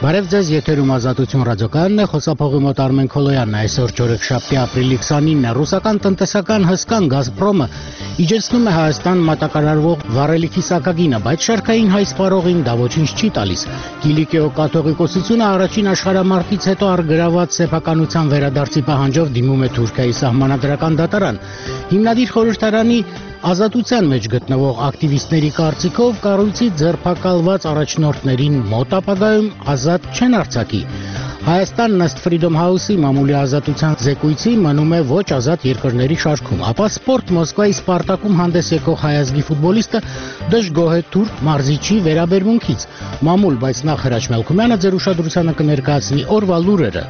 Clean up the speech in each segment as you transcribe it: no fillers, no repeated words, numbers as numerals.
Բարև ձեզ, եթերում Ազատություն ռադիոկայանն է, խոսափողի մոտ Արմեն Քոլոյանն է, այսօր չորեքշաբթի ապրիլի 29-ը ռուսական տնտեսական հսկան Գազպրոմը իջեցնում է Հայաստան մատակարարվող վառելիքի սակագինը, բայց շարքային հայ սպառողին դա ոչինչ չի տալիս։ Կիլիկիո կաթողիկոսությունը առաջին աշխարհամարտից հետո առգրաված սեփականության վերադարձի պահանջով դիմում է Թուրքիայի սահմանադրական դատարան։ Հիմնադիր խորհրդարանի Ազատության մեջ գտնվող ակտիվիստների կարծիքով կառույցի ձերբակալված առաջնորդներին մոտ ապագայում ազատ չեն արձակի։ Հայաստանն ըստ Freedom House-ի մամուլի ազատության զեկույցի մնում է ոչ ազատ երկրների շարքում, ապա Սպորտ Մոսկվայի Սպարտակում հանդես եկող հայ ազգի ֆուտբոլիստը դժգոհ է թուրք մարզիչի վերաբերմունքից։ Մամուլ, բայց նախ Հրաչ Մելքումյանը ձեր ուշադրությանը կներկայացնի օրվա լուրերը։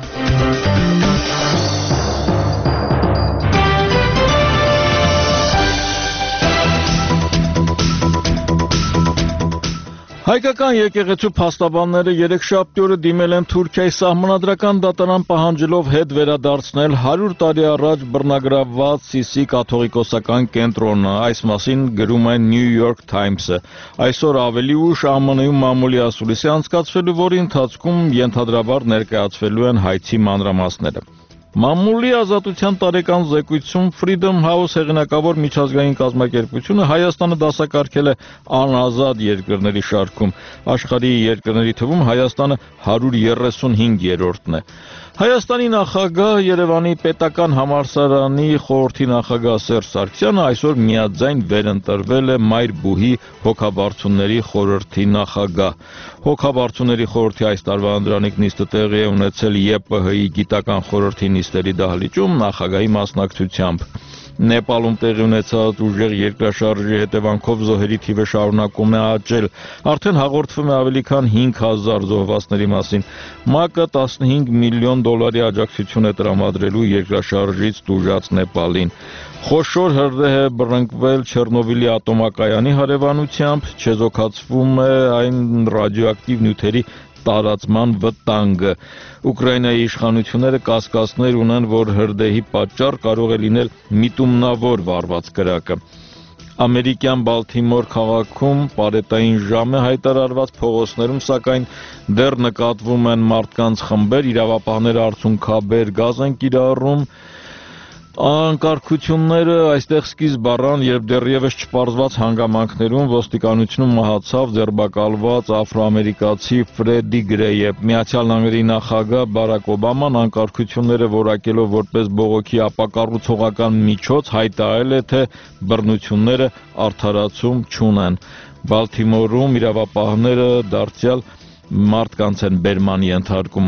Հայկական եկեղեցու փաստաբանները երեքշաբթի օրը դիմել են Թուրքիայի սահմանադրական դատարան պահանջելով հետ վերադարձնել 100 տարի առաջ բռնագրավված Սիսի կաթողիկոսական կենտրոնը, այս մասին գրում է New York Times-ը։ Այսօր ավելի ուշ ԱՄՆ-ում մամուլի ասուլիսի անցկացվելու, որի ընթացքում ենթադրաբար ներկայացվելու են հայցի մանրամասները։ Մամուլի ազատության տարեկան զեկույցում Freedom House հեղինակավոր միջազգային կազմակերպությունը Հայաստանը դասակարգել է անազատ երկրների շարքում։ Աշխարհի երկրների թվում Հայաստանը 135-րդն է։ Հայաստանի նախագահ Երևանի պետական համալսարանի խորհրդի նախագահ Սերժ Սարգսյանը այսօր միաձայն վերընտրվել է Մայրբուհի հոգաբարձուների խորհրդի նախագահ։ Հոգաբարձուների խորհրդի այս տարվա անդրանիկ նիստը տեղի է ունեցել ԵՊՀ-ի գիտական խորհրդի նիստերի դահլիճում նախագահի մասնակցությամբ։ Նեպալում տեղի ունեցած ուժեղ երկրաշարժի հետևանքով զոհերի թիվը շարունակում է աճել։ Արդեն հաղորդվում է ավելի քան 5000 զոհվածների մասին։ ՄԱԿ-ը 15 միլիոն դոլարի աջակցություն է տրամադրելու երկրաշարժից տուժած Նեպալին։ Խոշոր հրդեհ է բռնկվել Չեռնոբիլի ատոմակայանի հարևանությամբ, չեզոքացվում է այն ռադիոակտիվ նյութերի տարածման վտանգը։ Ուկրաինայի իշխանությունները կասկածներ ունեն, որ հրդեհի պատճառ կարող է լինել միտումնավոր վառված կրակը։ Ամերիկյան Բալթիմոր քաղաքում պարետային ժամ է հայտարարված, փողոցներում սակայն դեռ նկատվում են մարդկանց խմբեր, իրավապահները արցունքաբեր գազ են կիրառում։ Անկարգությունները այստեղ սկիզբ առան, երբ դեռևս չպարզված հանգամանքներում ոստիկանությունում մահացավ ձերբակալված աֆրոամերիկացի Ֆրեդի Գրեյը։ Միացյալ Նահանգների նախագահ Բարակ Օբաման անկարգությունները որակելով որպես բողոքի ապակառուցողական միջոց հայտարարել է, թե բռնությունները արդարացում չունեն։ Բալթիմորում իրավապահները դարձյալ մարդկանց են բերման ենթարկում։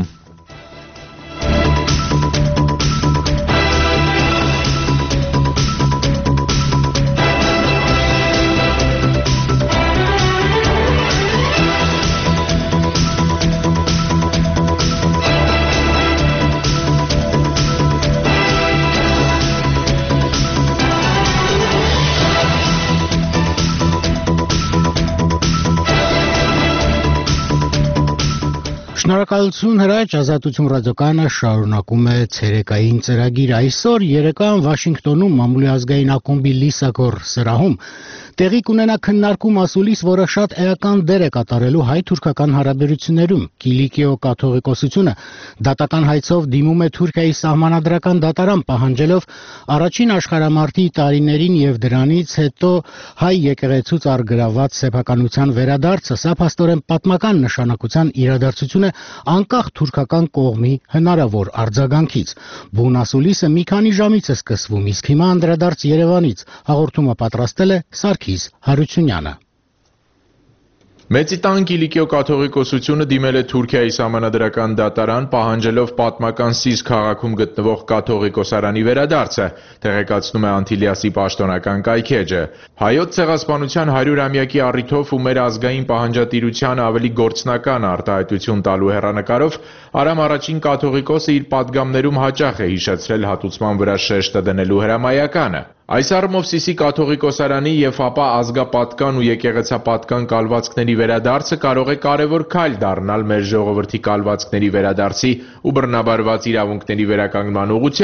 Շնորհակալություն Հրաչ, Ազատություն ռադիոկայանը շարունակում է ցերեկային ծրագիր։ Այսօր երեկոյան Վաշինգտոնում մամուլի ազգային ակումբի Լիսագոր սրահում տեղի կունենա քննարկում ասուլիս, որը շատ էական դեր է կատարելու հայ-թուրքական հարաբերություններում։ Կիլիկիո կաթողիկոսությունը դատական հայցով դիմում է Թուրքիայի սահմանադրական դատարան պահանջելով առաջին աշխարհամարտի տարիներին եւ դրանից հետո հայ եկեղեցուց առգրաված սեփականության վերադարձը։ Սա փաստորեն պատմական նշանակության իրադարձություն է անկախ թուրքական կողմի հնարավոր արձագանքից։ Բուն ասուլիսը մի քանի ժամից է սկսվում, իսկ հիմա անդրադարձ Երևանից։ Հաղորդումը պատրաստել է Սարգիս Հարությունյանը։ Մեծիտան Կիլիկիո կաթողիկոսությունը դիմել է Թուրքիայի սահմանադրական դատարան պահանջելով պատմական Սիս քաղաքում գտնվող կաթողիկոսարանի վերադարձը, տեղեկացնում է Անտիլիասի պաշտոնական կայքեջը։ Հայոց ցեղասպանության 100-ամյակի առիթով ու մեր ազգային պահանջատիրությանը ավելի գործնական արտահայտություն տալու հեռանկարով Արամ առաջին կաթողիկոսը իր պատգամներում հաճախ է հիշեցրել հատուցման վրա շեշտը դնելու հրամայականը։ Այս առումով Սիսի կաթողիկոսարանի եւ ապա ազգապատկան ու եկեղեցապատկան կալվածքների վերադարձը կարող է կարևոր քայլ դառնալ մեր ժողովրդի կալվածքների վերադարձի ու բռնաբարված իրավունքների վերականգնման ուղղությամբ։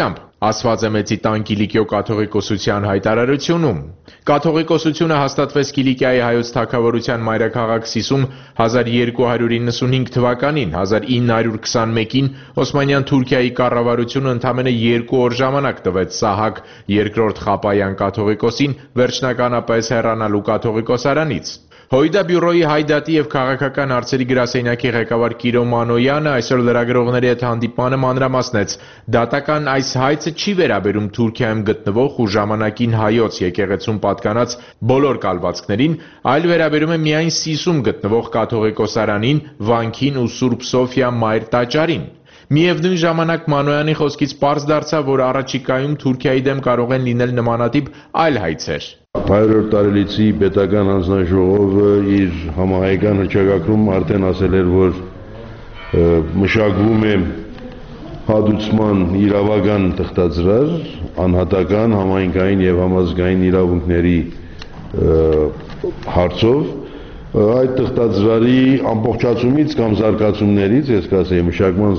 ասված է Մեծի տան Կիլիկիո կաթողիկոսության հայտարարությունում։ Կաթողիկոսությունը հաստատվեց Կիլիկիայի հայոց թագավորության մայրաքաղաք Սիսում 1295 թվականին, 1921-ին Օսմանյան Թուրքիայի կառավարությունը ընդամենը 2 օր ժամանակ տվեց Սահակ II Խապայան կաթողիկոսին վերջնականապես հեռանալու կաթողիկոսարանից։ Հոյդա բյուրոյի հայդատի և քաղաքական հարցերի գրասենյակի ղեկավար Կիրո Մանոյանը այսօր լրագրողների հետ հանդիպմանը մանրամասնեց. դատական այս հայցը չի վերաբերում Թուրքիայում գտնվող ու ժամանակին հայոց եկեղեցուն պատկանած բոլոր կալվածքներին, այլ վերաբերում է միայն Սիսում գտնվող կաթողիկոսարանին, վանքին ու Սուրբ Սոֆիա մայր տաճարին։ Միևնույն ժամանակ Մանոյանի խոսքից պարզ դարձավ, որ առաջիկայում Թուրքիայի դեմ կարող են լինել նմանատիպ այլ հայցեր։ 100-րդ տարելիցի պետական հանձնաժողովը իր համահայկան հռչակագրում արդեն ասել էր, որ մշակվում է հադուցման իրավական թղթածրար, անհատական, համայնքային և համազգային իրավունքների հարցով, այդ թղթածրարի ամբողջացումից կամ զարգացումներից, ես կասեի մշակման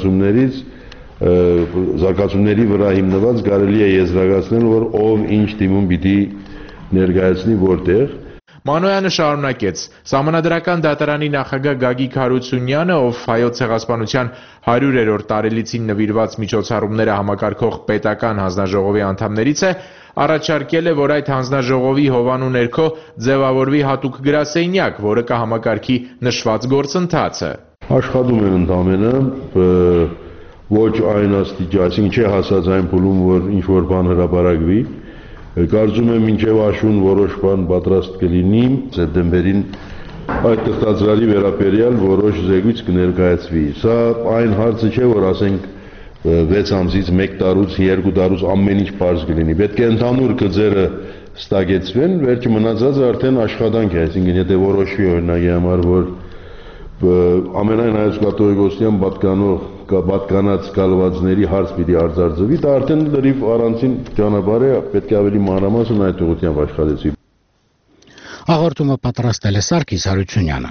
զարգացումների վրա հիմնված կարելի է եզրակացնել, որ ով ինչ դիմում պիտի ներկայացնի որտեղ։ Մանոյանը շարունակեց. Սահմանադրական դատարանի նախագահ Գագիկ Հարությունյանը, ով հայոց ցեղասպանության 100-րդ տարելիցին նվիրված միջոցառումները համակարգող պետական հանձնաժողովի անդամներից է, առաջարկել է, որ այդ հանձնաժողովի հովանու ներքո ձևավորվի հատուկ գրասենյակ, որը կհամակարգի նշված գործընթացը։ Աշխատում են ընդամենը ոչ այն աստիճան, այսինքն չի հասած այն փուլում, որ ինչ-որ բան հրապարակվի։ Կարծում եմ մինչև աշուն որոշ բան պատրաստ կլինի, սեպտեմբերին այդ թղթածրարի վերաբերյալ որոշ զեկույց կներկայացվի։ Սա այն հարցը չէ, որ ասենք 6 ամսից 1 տարուց 2 տարուց ամեն ինչ պարզ կլինի։ Պետք է ընդհանուր գծերը ստագեցվեն, վերջը մնացածը արդեն աշխատանք է, այսինքն եթե որոշվի օրինակի համար, որ ամենայն հայոց կաթողիկոսության պատկանած կալվածների հարց պիտի արձարծվի, դա արդեն լրիվ առանցին ճանապարհ է, պետք է ավելի մանրամասն այդ ուղղությամբ աշխատեցվի։ Հաղորդումը պատրաստել է Սարգիս Հարությունյանը։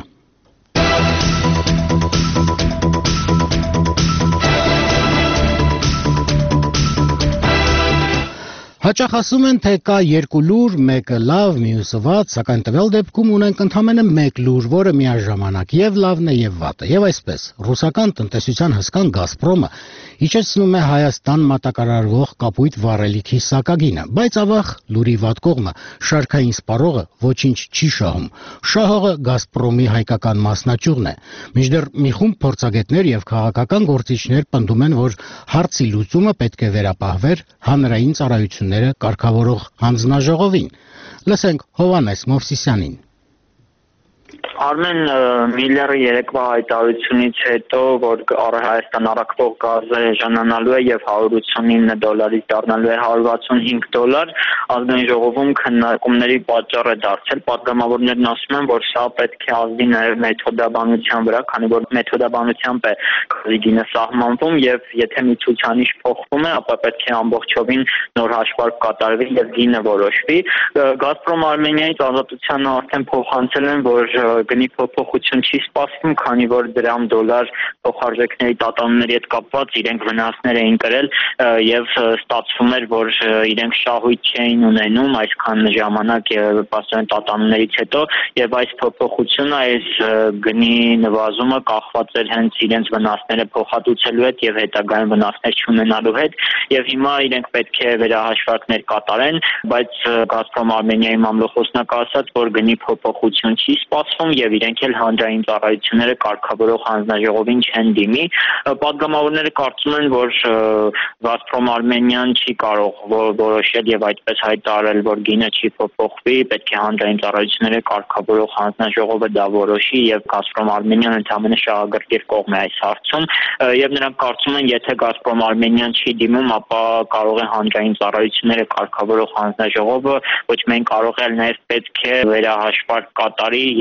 Հաճախ ասում են, թե կա 2 լուր, մեկը լավ, մյուսը վատ, սակայն տվյալ դեպքում ունենք ընդամենը 1 լուր, որը միաժամանակ եւ լավն է եւ վատը։ Եվ այսպես, ռուսական տնտեսության հսկան Գազպրոմը իջեցնում է Հայաստան մատակարարվող կապույտ վառելիքի սակագինը, բայց ավաղ լուրի վատ կողմը շարքային սպառողը ոչինչ չի շահում։ Շահողը Գազպրոմի հայկական մասնաճյուղն է։ Մինչդեռ մի խումբ փորձագետներ եւ քաղաքական գործիչներ պնդում են, որ հարցի լուծումը պետք է վերապահվեր հանրային ծառայությունները կարգավորող հանձնաժողովին։ Լսենք Հովհաննես Մովսիսյանին։ Արմեն Միլլերի երեկվա հայտարարությունից հետո, որ Հայաստան առաքվող գազը էժանանալու է եւ $189-ից դառնալու է $165, ազգային ժողովում քննարկումների պատճառ է դարձել։ Պատգամավորներն ասում են, որ սա պետք է ազդի նաեւ մեթոդաբանության վրա, քանի որ մեթոդաբանությամբ է գազի գինը սահմանվում եւ եթե մի ցուցանիշ փոխվում է, ապա պետք է ամբողջովին նոր հաշվարկ կատարվի եւ գինը որոշվի։ Գազպրոմ Արմենիայից ազատությանը արդեն փոխանցել են, որ գնի փոփոխություն չի սպասվում, քանի որ $1 փոխարժեքների տատանումների հետ կապված իրենք վնասներ էին կրել եւ ստացվում էր, որ իրենք շահույթ չէին ունենում այսքան ժամանակ պաստորեն տատանումներից հետո եւ այս փոփոխությունը, այս գնի նվազումը կախված էր հենց իրենց վնասները փոխհատուցելու հետ եւ հետագայում վնասներ չունենալու հետ եւ հիմա իրենք պետք է վերահաշվարկներ կատարեն, բայց Գազպրոմ Արմենիայի մամլոխոսնակը ասաց, որ գնի փոփոխություն չի սպասվում եւ իրենք էլ հանրային ծառայությունները կարգավորող հանձնաժողովին չեն դիմի։ Պատգամավորները կարծում են, որ Գազպրոմ Արմենիան չի կարող որոշել եւ այդպես հայտարարել, որ գինը չի փոփոխվի, պետք է հանրային ծառայությունները կարգավորող հանձնաժողովը դա որոշի եւ Գազպրոմ Արմենիան ընդհանրապես շահագրգիռ կողմ է այս հարցում եւ նրանք կարծում են, եթե Գազպրոմ Արմենիան չի դիմում, ապա կարող է հանրային ծառայությունները կարգավորող հանձնաժողովը ոչ միայն կարող է, այլ նաեւ պետք է վերահաշվարկ կատարի եւ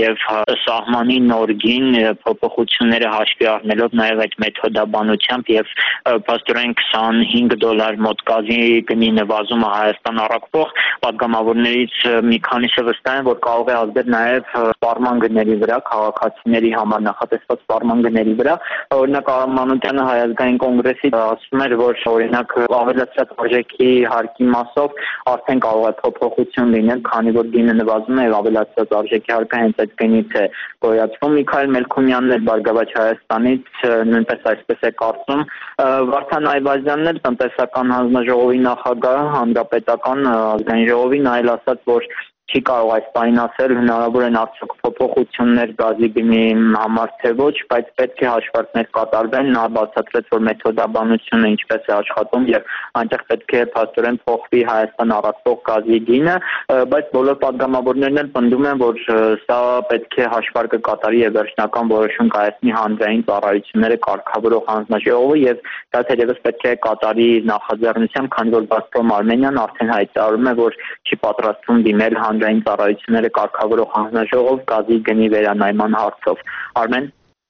սահմանի նորգին փոփոխությունները հաշվի առնելով նաև այդ մեթոդաբանությամբ եւ փաստորեն $25 մոտ գազի գնի նվազումը Հայաստան առաքվող պատգամավորներից մի քանիսը վստահ են, որ կարող է ազդել նաև սպառման գների վրա, քաղաքացիների համար նախատեսված սպառման գների վրա։ Օրինակ Արամ Մանուկյանը Հայ ազգային կոնգրեսի ասում էր, որ օրինակ ավելացած արժեքի հարկի մասով արդեն կարող է փոփոխություն լինել, քանի որ գինը նվազում է եւ ավելացած արժեքի հարկը հենց այդ գնից է գոյացվում։ Միքայել Մելքումյանն էլ Բարգավաճ Հայաստանից նույնպես այսպես է կարծում։ Վարդան Այվազյանն էլ տնտեսական հանձնաժողովի նախագահ, հանրապետական ազգային ժողովին այլ ասաց, որ չի կարող այս բանին ասել, հնարավոր են արդյոք փոփոխություններ գազի գնի համար թե ոչ, բայց պետք է հաշվարկներ կատարվեն, նա բացատրեց, որ մեթոդաբանությունը ինչպես է աշխատում եւ այնտեղ պետք է փաստորեն փոխվի Հայաստան առաքվող գազի գինը, բայց բոլոր պատգամավորներն էլ պնդում են, որ սա պետք է հաշվարկը կատարի եւ վերջնական որոշում կայացնի հանրային ծառայությունները կարգավորող հանձնաժողովը եւ դա թերևս պետք է կատարի նախաձեռնությամբ, քանի որ Gazprom Armenian արդեն հայտարարում է, որ չի պատրաստվում դիմել հանրային ծառայությունները կարգավորող հանձնաժողով գազի գնի վերանայման հարցով։ Արմեն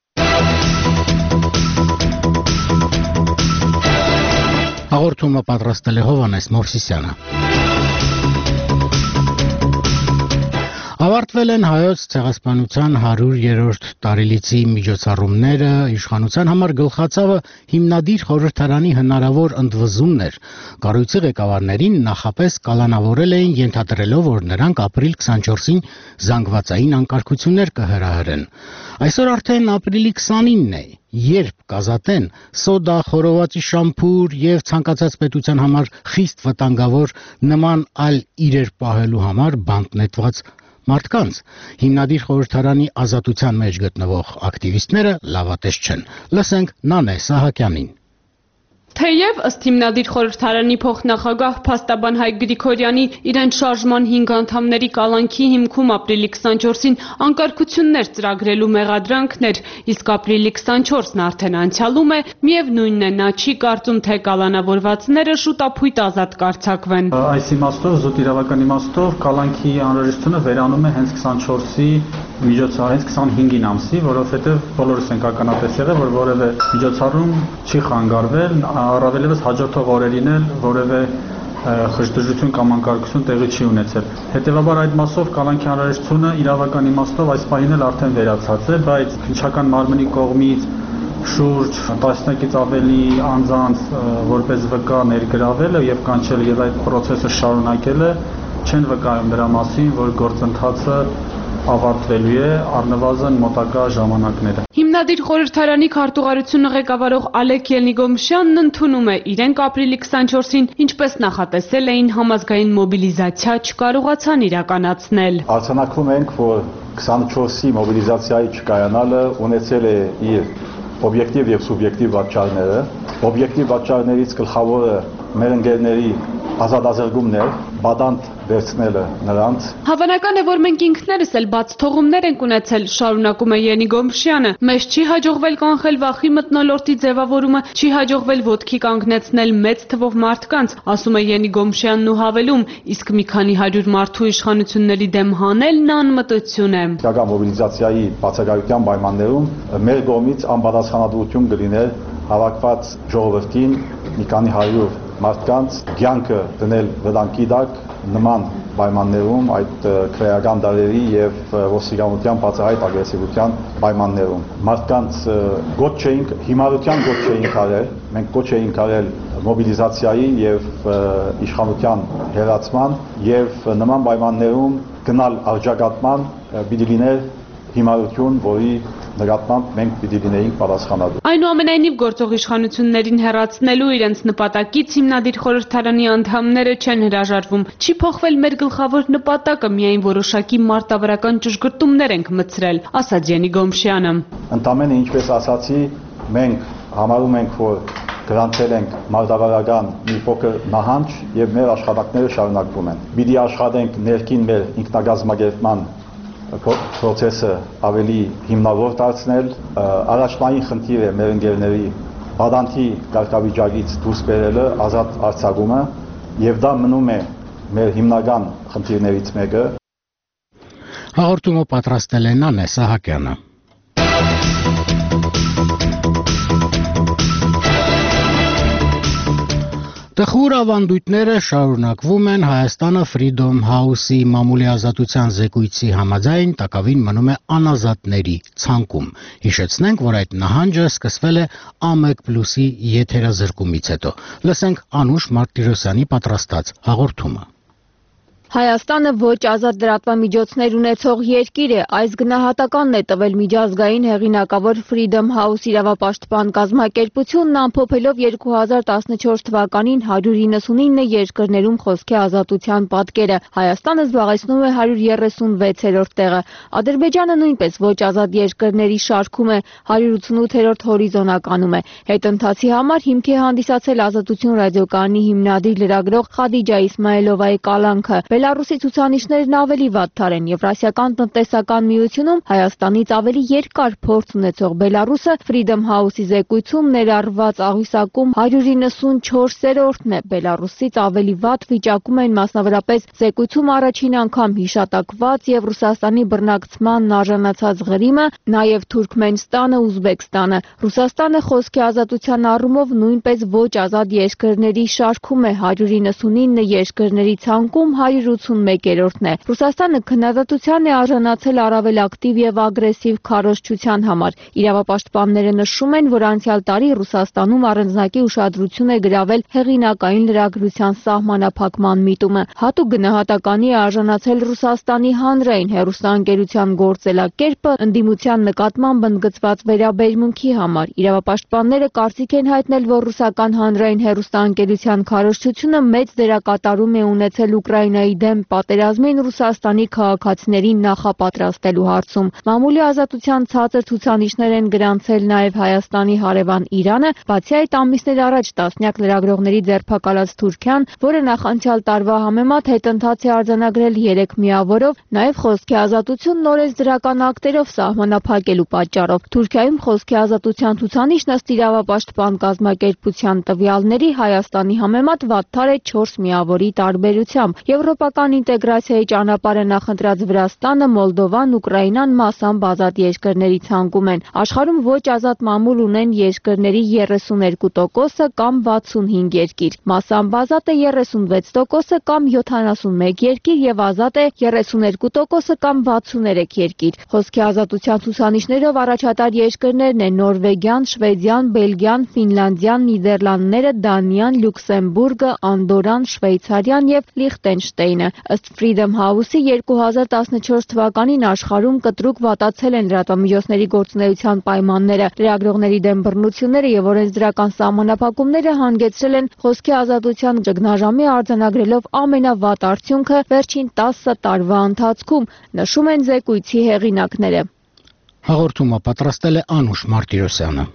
Հաղորդումը պատրաստել է Հովհաննես Մովսիսյանը։ Ավարտվել են հայոց ցեղասպանության 100-րդ տարելիցի միջոցառումները, իշխանության համար գլխացավը հիմնադիր խորհրդարանի հնարավոր ընդվզումներ։ Կառույցի ղեկավարներին նախապես կալանավորել էին ենթադրելով, որ նրանք ապրիլ 24-ին զանգվածային անկարգություններ կհրահրեն։ Այսօր արդեն ապրիլի 29-ն է, երբ կազատեն սոդա, խորովածի շամփուր եւ ցանկացած պետության համար խիստ վտանգավոր նման այլ իրեր պահելու համար բանտ նետված մարդկանց, հիմնադիր խորհրդարանի ազատության մեջ գտնվող ակտիվիստները լավատես չեն։ Լսենք Նանե Սահակյանին։ Թեև ըստ հիմնադիր խորհրդարանի փոխնախագահ փաստաբան Հայկ Գրիգորյանի իրեն շարժման 5 անդամների կալանքի հիմքում ապրիլի 24-ին անկարգություններ ծրագրելու մեղադրանքներ, իսկ ապրիլի 24-ն արդեն անցյալում է, միևնույնն է, նա չի կարծում, թե կալանավորվածները շուտապույտ ազատ կարձակվեն։ Այս իմաստով, զուտ իրավական իմաստով, կալանքի անհրաժեշտությունը վերանում է հենց 24-ի միջոցառումից 25-ին ամսի, որովհետև բոլորս ենք ականատես եղել, որ որևէ միջոցառում չի խանգարվել, առավելևս հաջորդող օրերին էլ որևէ խժդժություն կամ անկարգություն տեղի չի ունեցել։ Հետևաբար այդ մասով կալանքի անհրաժեշտությունը իրավական իմաստով այս պահին էլ արդեն վերացած է, բայց քննչական մարմնի կողմից շուրջ 10-ից ավելի անձանց որպես վկա ներգրավելը եւ կանչելը եւ այդ process-ը շարունակելը չեն վկայում դրա մասին, որ գործընթացը ավարտվելու է առնվազն մոտակա ժամանակները։ Հիմնադիր խորհրդարանի քարտուղարությունը ղեկավարող Ալեք Ելնիգոմշյանն ընդունում է, իրենք ապրիլի 24-ին ինչպես նախատեսել էին համազգային մոբիլիզացիա չկարողացան իրականացնել։ Արձանագրում ենք, որ 24-ի մոբիլիզացիայի չկայանալը ունեցել է իր օբյեկտիվ եւ սուբյեկտիվ պատճառները։ Օբյեկտիվ պատճառներից գլխավորը մեր ընկերների ազատազրկումն է, բադանտ վերցնելը նրանց։ Հավանական է, որ մենք ինքներս էլ բաց թողումներ ենք ունեցել, շարունակում է Ելնիգոմշյանը։ Մեզ չի հաջողվել կանխել վախի մթնոլորտի ձևավորումը, չի հաջողվել ոտքի կանգնեցնել մեծ թվով մարդկանց, ասում է Ելնիգոմշյանն ու հավելում, իսկ մի քանի 100 մարդու իշխանությունների դեմ հանելն անմտություն է։ Իրական մոբիլիզացիայի բացակայության պայմաններում մեր կողմից անպատասխանատվություն կլիներ հավաքված ժողովրդին մի քանի 100 մարդկանց կյանքը դնել վտանգի տակ նման պայմաններում, այդ քրեական դարերի եւ ոստիկանության բացահայտ ագրեսիվության պայմաններում։ Մարդկանց գոչ չէինք, հիմարության գոչ չէինք արել, մենք գոչ էինք արել մոբիլիզացիայի եւ իշխանության հերացման եւ նման պայմաններում գնալ արձակատման պիտի լիներ հիմարություն, որի նկատմամբ մենք պիտի լինեինք պատասխանատու։ Այնուամենայնիվ գործող իշխանություններին հեռացնելու իրենց նպատակից հիմնադիր խորհրդարանի անդամները չեն հրաժարվում։ Չի փոխվել մեր գլխավոր նպատակը, միայն որոշակի մարտավարական ճշգրտումներ ենք մտցրել, ասաց Ելնիգոմշյանը։ Ընդամենը ինչպես ասացի, մենք համարում ենք, որ գրանցել ենք մարտավարական մի փոքր նահանջ եւ մեր աշխատանքները շարունակվում են։ Պիտի աշխատենք ներքին մեր ինքնագազմագերբման process-ը ավելի հիմնավոր դարձնել, առաջնային խնդիր է մեր ընկերների բադանտի կարգավիճակից դուրս բերելը, ազատ արձակումը, եւ դա մնում է մեր հիմնական խնդիրներից մեկը։ Հաղորդումը պատրաստել է Նանե Սահակյանը։ Տխուր ավանդույթները շարունակվում են Հայաստանը Freedom House-ի մամուլի ազատության զեկույցի համաձայն տակավին մնում է անազատների ցանկում։ Հիշեցնենք, որ այդ նահանջը սկսվել է A1+-ի եթերազրկումից հետո։ Լսենք Անուշ Մարտիրոսյանի պատրաստած հաղորդումը։ Հայաստանը ոչ ազատ լրատվամիջոցներ ունեցող երկիր է, այս գնահատականն է տվել միջազգային հեղինակավոր Freedom House իրավապաշտպան կազմակերպությունն ամփոփելով 2014 թվականին 199 երկրներում խոսքի ազատության պատկերը։ Հայաստանը զբաղեցնում է 136-րդ տեղը։ Ադրբեջանը նույնպես ոչ ազատ երկրների շարքում է, 188-րդ հորիզոնականում է։ Հետընթացի համար հիմք է հանդիսացել Ազատություն ռադիոկայանի հիմնադիր լրագրող Խադիջա Իսմայելովայի կալանքը։ Բելարուսի ցուցանիշներն ավելի վատթար են։ Եվրասիական տնտեսական միությունում Հայաստանից ավելի երկար փորձ ունեցող Բելարուսը Freedom House-ի զեկույցում ներառված աղյուսակում 194-րդն է։ Բելարուսից ավելի վատ վիճակում են մասնավորապես զեկույցում առաջին անգամ հիշատակված եւ Ռուսաստանի բռնակցմանն արժանացած Ղրիմը, նաեւ Թուրքմենստանը, Ուզբեկստանը։ Ռուսաստանը խոսքի ազատության առումով նույնպես ոչ ազատ երկրների շարքում է, 199 երկրների ցանկում 181-րդն է։ Ռուսաստանը քննադատության է արժանացել առավել ակտիվ եւ ագրեսիվ քարոզչության համար։ Իրավապաշտպանները նշում են, որ անցյալ տարի Ռուսաստանում առանձնակի ուշադրություն է գրավել հեղինակային լրագրության սահմանափակման միտումը։ Հատուկ գնահատականի է արժանացել Ռուսաստանի հանրային հեռուստաընկերության գործելակերպը ընդդիմության նկատմամբ ընդգծված վերաբերմունքի համար։ Իրավապաշտպանները կարծիք են հայտնել, որ ռուսական հանրային հեռուստաընկերության քարոզչությունը մեծ դերակատարում է ունեցել Ուկրաինայի դեմ պատերազմին Ռուսաստանի քաղաքացիներին նախապատրաստելու հարցում։ Մամուլի ազատության ցածր ցուցանիշներ են գրանցել նաև Հայաստանի հարևան Իրանը, բացի այդ ամիսներ առաջ տասնյակ լրագրողների ձերբակալած Թուրքիան, որը նախանցյալ տարվա համեմատ հետընթաց է արձանագրել 3 միավորով, նաև խոսքի ազատությունն օրենսդրական ակտերով սահմանափակելու պատճառով։ Թուրքիայում խոսքի ազատության ցուցանիշն ըստ իրավապաշտպան կազմակերպության տվյալների Հայաստանի համեմատ վատթար է 4 միավորի տարբերությամբ։ Եվրոպական ինտեգրացիայի ճանապարհը նախընտրած Վրաստանը, Մոլդովան, Ուկրաինան մասամբ ազատ երկրների ցանկում են։ Աշխարհում ոչ ազատ մամուլ ունեն երկրների 32%-ը կամ 65 երկիր։ Մասամբ ազատ է 36%-ը կամ 71 երկիր եւ ազատ է 32%-ը կամ 63 երկիր։ Խոսքի ազատության ցուցանիշներով առաջատար երկրներն են Նորվեգիան, Շվեդիան, Բելգիան, Ֆինլանդիան, Նիդերլանդները, Դանիան, Լյուքսեմբուրգը, Անդորան, Շվեյցարիան եւ Լիխտենշտեյնը։ Ըստ Freedom House-ի 2014 թվականին աշխարհում կտրուկ վատացել են լրատվամիջոցների գործունեության պայմանները։ Լրագրողների դեմ բռնությունները եւ օրենսդրական սահմանափակումները հանգեցրել են խոսքի ազատության ճգնաժամի արձանագրելով ամենավատ արդյունքը վերջին 10 տարվա ընթացքում, նշում են զեկույցի հեղինակները։ Հաղորդումը պատրաստել է Անուշ Մարտիրոսյանը։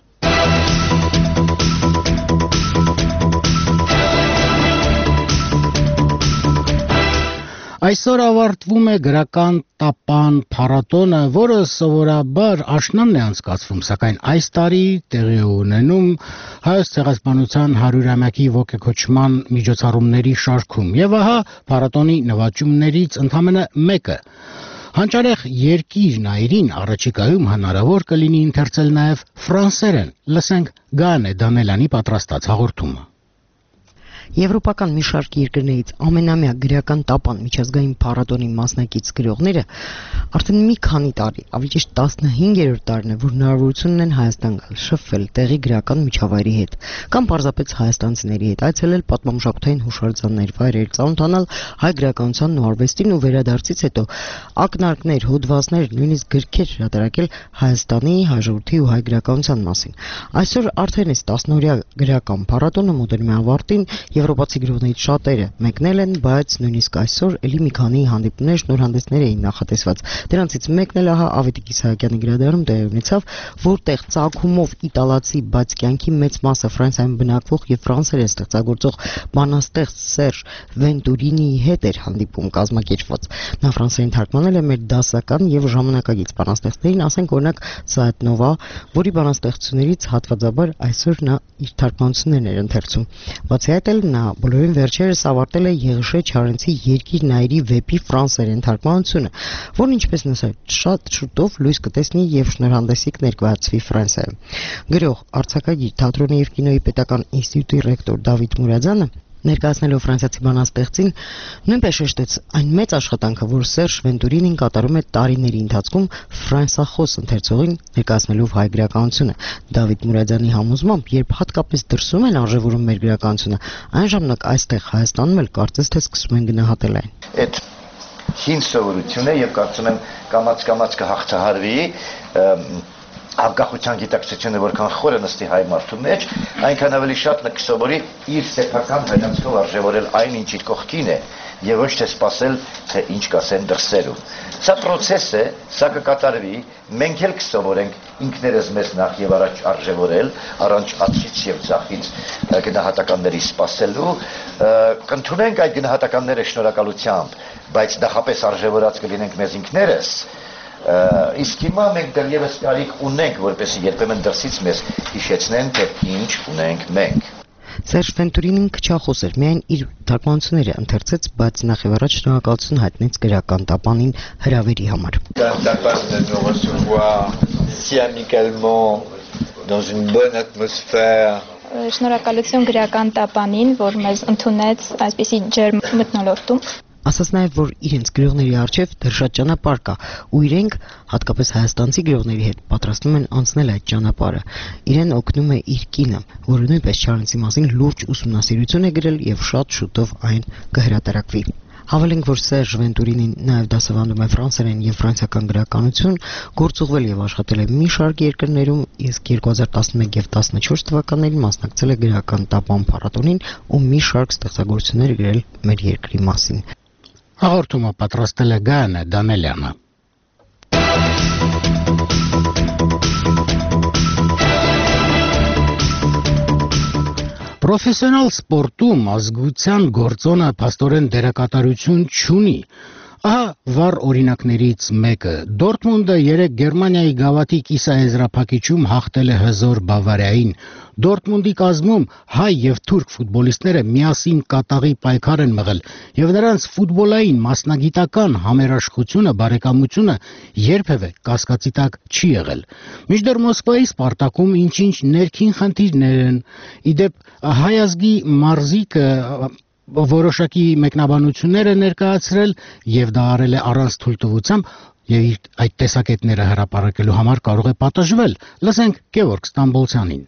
Այսօր ավարտվում է գրական տապան փառատոնը, որը սովորաբար աշնանն է անցկացվում, սակայն այս տարի տեղի է ունենում Հայոց ցեղասպանության 100-ամյակի ոգեկոչման միջոցառումների շարքում։ Եվ ահա փառատոնի նվաճումներից ընդամենը մեկը հանճարեղ երկիր նայրին առաջիկայում հնարավոր կլինի ընթերցել նաև ֆրանսերեն։ Լսենք Գանե Դանելյանի պատրաստած հաղորդումը։ Եվրոպական մի շարք երկրներից ամենամյա գրական տապան միջազգային փառատոնի մասնակից գրողները արդեն մի քանի տարի, ավելի ճիշտ 15-րդ տարին է, որ հնարավորություն ունեն Հայաստան գալ, շփվել տեղի գրական միջավայրի հետ, կամ պարզապես հայաստանցիների հետ այցելել պատմամշակութային հուշարձաններ, վայրեր, ծանոթանալ հայ գրականությանն ու արվեստին ու վերադարձից հետո ակնարկներ, հոդվածներ, նույնիսկ գրքեր հրատարակել Հայաստանի, հայ ժողովրդի ու հայ գրականության մասին։ Այսօր արդեն այս 10-օրյա գրական փառատոնը մոտենում է ավարտին։ Եվրոպացի գրողներից շատերը մեկնել են, բայց նույնիսկ այսօր էլի մի քանի հանդիպումներ, շնորհանդեսներ էին նախատեսված։ Դրանցից մեկն էլ ահա Ավետիք Իսահակյանի գրադարանում տեղի ունեցավ, որտեղ ծագումով իտալացի, բայց կյանքի մեծ մասը Ֆրանսիայում բնակվող եւ ֆրանսերեն ստեղծագործող բանաստեղծ Սերժ Վենտուրինիի հետ էր հանդիպում կազմակերպված։ Նա ֆրանսերեն թարգմանել է մեր դասական եւ ժամանակակից բանաստեղծներին, ասենք օրինակ Սայեթնովա, որի բանաստեղծություններից հատվածաբար այսօր նա իր թարգմանություններն էր ընթերցում։ Բացի այդ էլ նա բոլորին վերջերս ավարտել է Եղիշե Չարենցի «Երկիր Նայիրի» վեպի ֆրանսերեն թարգմանությունը, որն ինչպես նշած շատ շուտով լույս կտեսնի եւ շնորհանդեսիկ ներկայացվի Ֆրանսիայում։ Գրող, արձակագիր, թատրոնի եւ կինոյի պետական ինստիտուտի ռեկտոր Դավիթ Մուրադյանը ներկայացնելով ֆրանսիացի բանաստեղծին նույնպես շեշտեց այն մեծ աշխատանքը, որ Սերժ Վենտուրինին կատարում է տարիների ընթացքում ֆրանսախոս ընթերցողին ներկայացնելով հայ գրականությունը։ Դավիթ Մուրադյանի համոզմամբ, երբ հատկապես դրսում են արժևորում մեր գրականությունը, այն ժամանակ այստեղ Հայաստանում էլ կարծես թե սկսում են գնահատել այն։ Այդ հին սովորությունը եւ կարծում եմ կամաց կհաղթահարվի անկախության գիտակցությունը որքան խորը նստի հայ մարդու մեջ, այնքան ավելի շատ նա կսովորի իր սեփական հայացքով արժևորել այն, ինչ իր կողքին է, եւ ոչ թե սпасել, թե ինչ կասեն դրսերում։ Սա process է, սա կկատարվի, մենք էլ կսովորենք ինքներս մեզ նախ եւ առաջ արժևորել, առանց ածից եւ ցախից գնահատականների սпасելու, կընդունենք այդ գնահատականները շնորհակալությամբ, բայց նախապես արժևորած կլինենք մեզ ինքներս։ Իսկ հիմա մենք դեռևս կարիք ունենք, որպեսզի երբեմն դրսից մեզ հիշեցնեն, թե ինչ ունենք մենք։ Սերժ Վենտուրինին քչախոս էր, միայն իր թարգմանությունները ընթերցեց, բայց նախ եւ առաջ շնորհակալություն հայտնեց գրական տապանին հրավերի համար։ Շնորհակալություն գրական տապանին, որ մեզ ընդունեց այսպիսի ջերմ մթնոլորտում։ Ասաց նաև, որ իրենց գրողների առջև դեռ շատ ճանապարհ կա, ու իրենք, հատկապես հայաստանցի գրողների հետ, պատրաստվում են անցնել այդ ճանապարհը։ Իրեն օգնում է իր կինը, որը նույնպես Չարենցի մասին լուրջ ուսումնասիրություն է գրել եւ շատ շուտով այն կհրատարակվի։ Հավելենք, որ Սերժ Վենտուրինին նաև դասավանդում է ֆրանսերեն եւ ֆրանսիական գրականություն, գործուղվել եւ աշխատել է մի շարք երկրներում, իսկ 2011 եւ 14 թվականներին մասնակցել է գրական տապան փառատոնին ու մի շարք ստեղծագործություններ գրել մեր երկրի մասին։ Հաղորդումը պատրաստել է Գայանե Դանելյանը։ Պրոֆեսիոնալ սպորտում ազգության գործոնը փաստորեն դերակատարություն չունի։ Ահա վառ օրինակներից մեկը։ Դորտմունդը 3 Գերմանիայի գավաթի կիսաեզրափակիչում հաղթել է հզոր Բավարիային։ Դորտմունդի կազմում հայ եւ թուրք ֆուտբոլիստները միասին կատաղի պայքար են մղել եւ նրանց ֆուտբոլային մասնագիտական համերաշխությունը, բարեկամությունը երբևէ կասկածի տակ չի եղել։ Մինչդեռ Մոսկվայի Սպարտակում ինչ-ինչ ներքին խնդիրներ են։ Իդեպ հայ ազգի մարզիկը որոշակի մեկնաբանություններ է ներկայացրել եւ դա արել է առանց թույլտվության եւ այդ տեսակետները հրապարակելու համար կարող է պատժվել։ Լսենք Գևորգ Ստամբոլցյանին։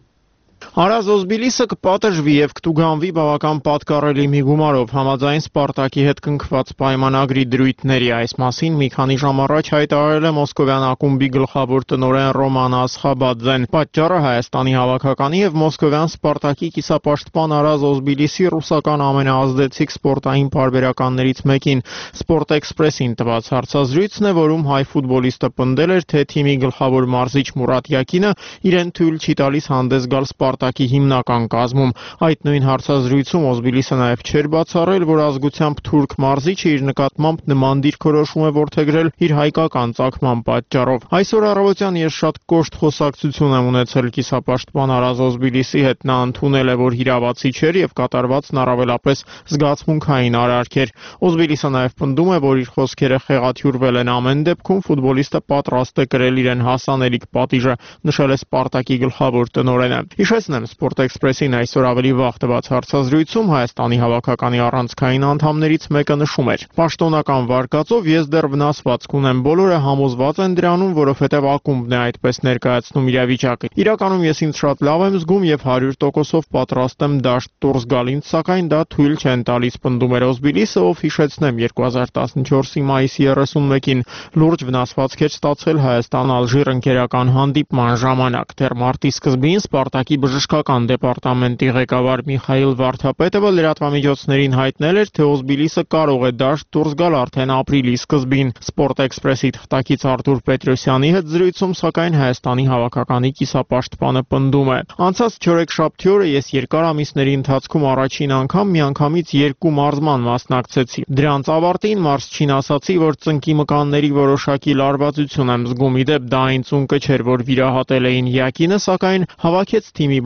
Արազ Օզբիլիսը կպատժվի եւ կտուգանվի բավական պատկառելի մի գումարով համաձայն Սպարտակի հետ կնքված պայմանագրի դրույթների։ Այս մասին մի քանի ժամ առաջ հայտարարել է Մոսկովյան ակումբի գլխավոր տնօրեն Ռոման Ասխաբադզեն։ Պատճառը Հայաստանի հավաքականի եւ Մոսկովյան Սպարտակի կիսապաշտպան Արազ Օզբիլիսի ռուսական ամենաազդեցիկ սպորտային պարբերականներից մեկին Sport-Express-ին տված հարցազրույցն է, որում հայ ֆուտբոլիստը պնդել էր, թե թիմի գլխավոր մարզիչ Մուրատ Յակինը իրեն թույլ չի տալիս հանդես գալ Սպարտակի հիմնական կազմում։ Այդ նույն հարցազրույցում Օզբիլիսը նաև չէր բացառել, որ ազգությամբ թուրք մարզիչը իր նկատմամբ նման դիրքորոշում է որդեգրել իր հայկական ծագման պատճառով։ Այսօր առավոտյան ես շատ կոշտ խոսակցություն եմ ունեցել կիսապաշտպան Արազ Օզբիլիսի հետ։ Նա ընդունել է, որ հիրավացի չէր եւ կատարվածն առավելապես զգացմունքային արարք էր։ Օզբիլիսը նաև պնդում է, որ իր խոսքերը խեղաթյուրվել են ամեն դեպքում ֆուտբոլիստը պատրաստ է կրել իրեն հասանելիք պատիժը, նշել է Սպարտակի գլխավոր տնօրենը։ Հիշեցնեմ, Sport-Express-ին այսօր ավելի վաղ տված հարցազրույցում Հայաստանի հավաքականի առանցքային անդամներից մեկը նշում էր. Պաշտոնական վարկածով ես դեռ վնասվածք ունեմ, բոլորը համոզված են դրանում, որովհետև ակումբն է այդպես ներկայացնում իրավիճակը։ Իրականում ես ինձ շատ լավ եմ զգում եւ 100%-ով պատրաստ եմ դաշտ դուրս գալ, ինձ սակայն դա թույլ չեն տալիս, պնդում էր Օզբիլիսը, ով հիշեցնեմ 2014-ի մայիսի 31-ին լուրջ վնասվածք էր ստացել Հայաստան-Ալժիր ընկերական հանդիպման ժամանակ։ Դեռ մարտի սկզբին Սպարտակի բժշկական դեպարտամենտի ղեկավար Միխայիլ Վարդապետովը լրատվամիջոցներին հայտնել էր, թե Օզբիլիսը կարող է դաշտ դուրս գալ արդեն ապրիլի սկզբին։ Sport-Express-ի թղթակից Արտուր Պետրոսյանի հետ զրույցում, սակայն Հայաստանի հավաքականի կիսապաշտպանը պնդում է. Անցած չորեքշաբթի օրը ես երկար ամիսների ընթացքում առաջին անգամ միանգամից 2 մարզման մասնակցեցի։ Դրանց ավարտին մարզչին ասացի, որ ծնկի մկանների որոշակի լարվածություն եմ զգում։ Իդեպ դա այն ծունկը չէր, որ վիրահատել էին Յակինը, սակայն հավաքեց թիմի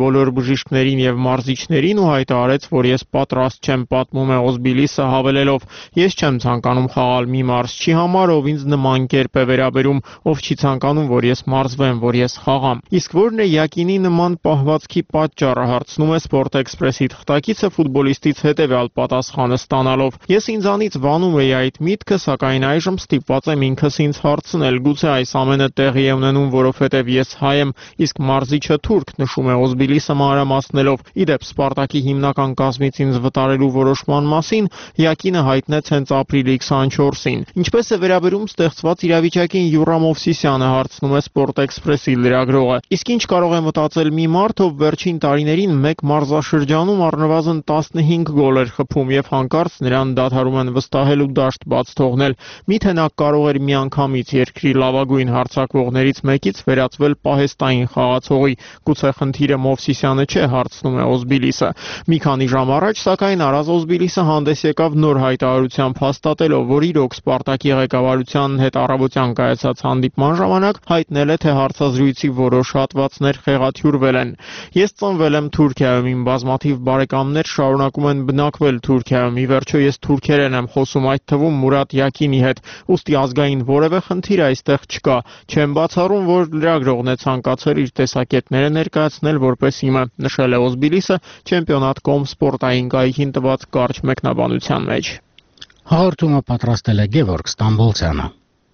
բոլոր բժիշկներին եւ մարզիչներին ու հայտարարեց, որ ես պատրաստ չեմ, պատմում է Օզբիլիսը, հավելելով. Ես չեմ ցանկանում խաղալ մի մարզչի համար, ով ինձ նման կերպ է վերաբերում, ով չի ցանկանում, որ ես մարզվեմ, որ ես խաղամ։ Իսկ որն է Յակինի նման պահվածքի պատճառը, հարցնում է Sport Express-ի թղթակիցը ֆուտբոլիստից հետևյալ պատասխանը ստանալով. Ես ինձանից վանում էի այդ միտքը, սակայն այժմ ստիպված եմ ինքս ինձ հարցնել, գուցե այս ամենը տեղի է ունենում, որովհետև ես հայ եմ, իսկ մարզիչը թուրք, նշում է Օզբիլիսը մանրամասնելով։ Իդեպ Սպարտակի հիմնական կազմից ինձ վտարելու որոշման մասին Յակինը հայտնեց հենց ապրիլի 24-ին։ Ինչպես է վերաբերում ստեղծված իրավիճակին Յուռամ Օվսիսյանը, հարցնում է Sport Express-ի լրագրողը։ Իսկ ինչ կարող է մտածել մի մարդ, ով վերջին տարիներին մեկ մարզաշրջանում առնվազն 15 գոլ էր խփում եւ հանկարծ նրան դադարում են վստահել ու դաշտ բաց թողնել։ Միթե նա կարող էր միանգամից երկրի լավագույն հարձակվողներից մեկից վերածվել պահեստային խաղացողի։ Գուցե խնդիրը Մովսիսյանը չէ, հարցնում է Օզբիլիսը։ Մի քանի ժամ առաջ, սակայն Արազ Օզբիլիսը հանդես եկավ նոր հայտարարությամբ, հաստատելով, որ իրոք Սպարտակի ղեկավարության հետ առավոտյան կայացած հանդիպման ժամանակ հայտնել է, թե հարցազրույցի որոշ հատվածներ խեղաթյուրվել են։ Ես ծնվել եմ Թուրքիայում, իմ բազմաթիվ բարեկամներ շարունակում են բնակվել Թուրքիայում։ Ի վերջո ես թուրքերեն եմ խոսում, այդ թվում Մուրադ Յակինի հետ։ Ուստի ազգային որևէ խնդիր այստեղ չկա։ Չեմ բացառում, որ լրագրողն է ցանկացել իր տեսակետները ներկայացնել որպես իմը, նշել է Օզբիլիսը Championat.com սպորտային կայքին տված կարճ մեկնաբանության մեջ։ Հաղորդումը պատրաստել է Գևորգ Ստամբոլցյանը։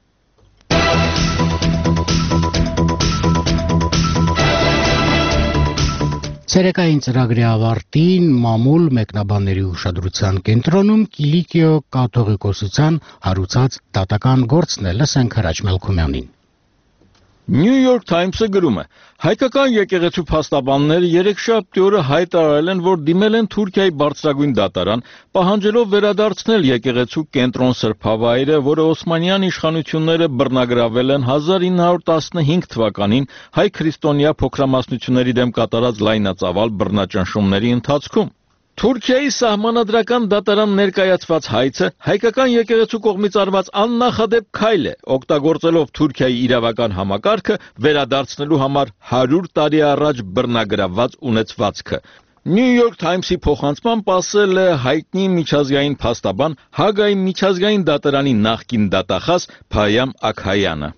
Ցերեկային ծրագրի ավարտին մամուլ մեկնաբանների ուշադրության կենտրոնում Կիլիկիո կաթողիկոսության հարուցած դատական գործն է, լսենք Հրաչ Մելքումյանին։ New York Times-ը գրում է. հայկական եկեղեցու փաստաբանները երեքշաբթի օրը հայտարարել են, որ դիմել են Թուրքիայի բարձրագույն դատարան, պահանջելով վերադարձնել եկեղեցու կենտրոն սրբավայրը, որը օսմանյան իշխանությունները բռնագրավել են 1915 թվականին հայ քրիստոնյա փոքրամասնությունների դեմ կատարած լայնածավալ բռնաճնշումների ընթացքում։ Թուրքիայի սահմանադրական դատարան ներկայացված հայցը հայկական եկեղեցու կողմից արված աննախադեպ քայլ է, օգտագործելով Թուրքիայի իրավական համակարգը վերադարձնելու համար 100 տարի առաջ բռնագրավված ունեցվածքը։ New York Times-ի փոխանցմամբ ասել է հայտնի միջազգային փաստաբան Հագայի միջազգային դատարանի նախկին դատախազ Փայամ Աքայանը։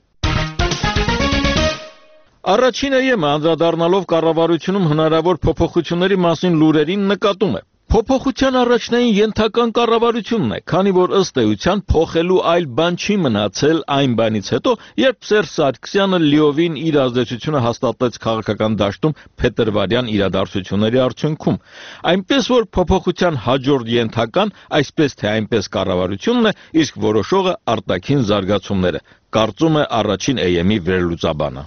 Առաջինը ԵՄ անդրադառնալով կառավարությունում հնարավոր փոփոխությունների մասին լուրերին նկատում է. Փոփոխության առաջնային ենթական կառավարությունն է, քանի որ ըստ էության փոխելու այլ բան չի մնացել այն բանից հետո, երբ Սերժ Սարգսյանը լիովին իր ազդեցությունը հաստատեց քաղաքական դաշտում փետրվարյան իրադարձությունների արդյունքում։ Այնպես որ փոփոխության հաջորդ ենթական, այսպես թե այնպես կառավարությունն է, իսկ որոշողը արտաքին զարգացումները, կարծում է առաջին ԵՄ-ի վերլուծաբանը։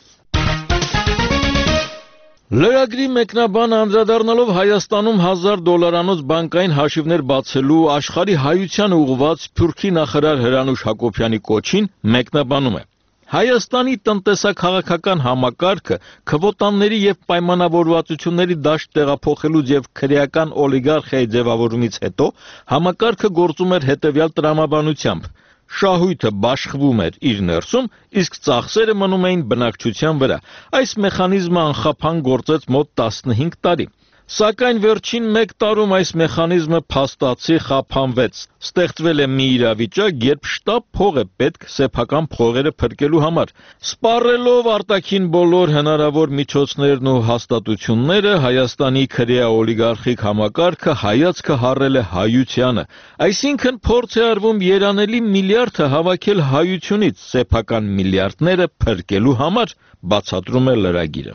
Լրագրի մեկնաբանը անդրադառնալով Հայաստանում $1000 բանկային հաշիվներ բացելու աշխարհի հայությանը ուղղված Թուրքի նախարար Հրանուշ Հակոբյանի կոչին մեկնաբանում է. Հայաստանի տնտեսա-քաղաքական համակարգը քվոտաների եւ պայմանավորվածությունների դաշտ տեղափոխելուց եւ քրեական օլիգարխիայի ձևավորումից հետո համակարգը գործում էր հետեւյալ տրամաբանությամբ. Շահույթը բաշխվում էր իր ներսում, իսկ ծախսերը մնում էին բնակչության վրա։ Այս մեխանիզմը անխափան գործեց մոտ 15 տարի։ Սակայն վերջին 1 տարում այս մեխանիզմը փաստացի խափանվեց։ Ստեղծվել է մի իրավիճակ, երբ շտապ փող է պետք սեփական փողերը փրկելու համար։ Սպառելով արտաքին բոլոր հնարավոր միջոցներն ու հաստատությունները, Հայաստանի քրեա-օլիգարխիկ համակարգը հայացքը հառել է հայությանը։ Այսինքն փորձ է արվում երանելի միլիարդը հավաքել հայությունից սեփական միլիարդները փրկելու համար, բացատրում է լրագիրը։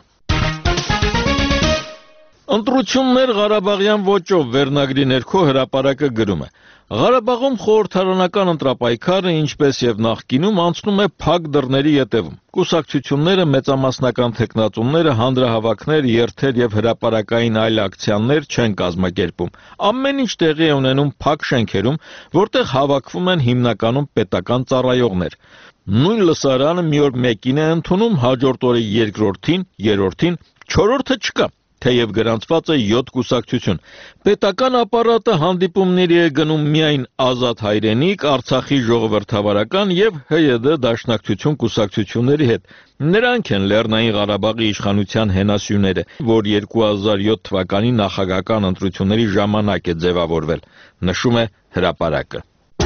Ընտրություններ Ղարաբաղյան ոճով վերնագրի ներքո հրապարակը գրում է. Ղարաբաղում խորհրդարանական ընտրապայքարը, ինչպես եւ նախկինում, անցնում է փակ դռների ետևում։ Կուսակցությունները, մեծամասնական թեկնածուները, հանրահավաքներ, երթեր եւ հրապարակային այլ ակցիաներ չեն կազմակերպում։ Ամեն ինչ տեղի է ունենում փակ շենքերում, որտեղ հավաքվում են հիմնականում պետական ծառայողներ։ Նույն լսարանը մի օր մեկին է ընդունում, հաջորդ օրը երկրորդին, երրորդին, չորրորդը չկա։ թեև գրանցված է 7 կուսակցություն։ Պետական ապարատը հանդիպումների է գնում միայն Ազատ Հայրենիք, Արցախի ժողովրդավարական եւ ՀՅԴ դաշնակցություն կուսակցությունների հետ։ Նրանք են Լեռնային Ղարաբաղի իշխանության հենասյուները, որ 2007 թվականի նախագահական ընտրությունների ժամանակ է ձևավորվել, նշում է հրապարակը։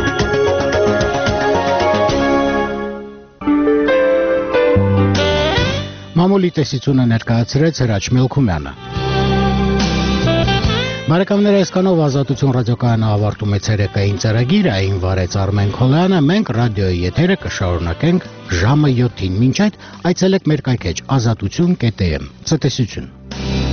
Մամուլի տեսությունը ներկայացրեց Հրաչ Մելքումյանը։ Բարեկամներ, այսքանով Ազատություն ռադիոկայանը ավարտում է ցերեկային ծրագիրը, այն վարեց Արմեն Քոլյանը, մենք ռադիոյի եթերը կշարունակենք ժամը 7-ին։ Մինչ այդ այցելեք մեր կայքեջ azatutun.am։ Ցտեսություն։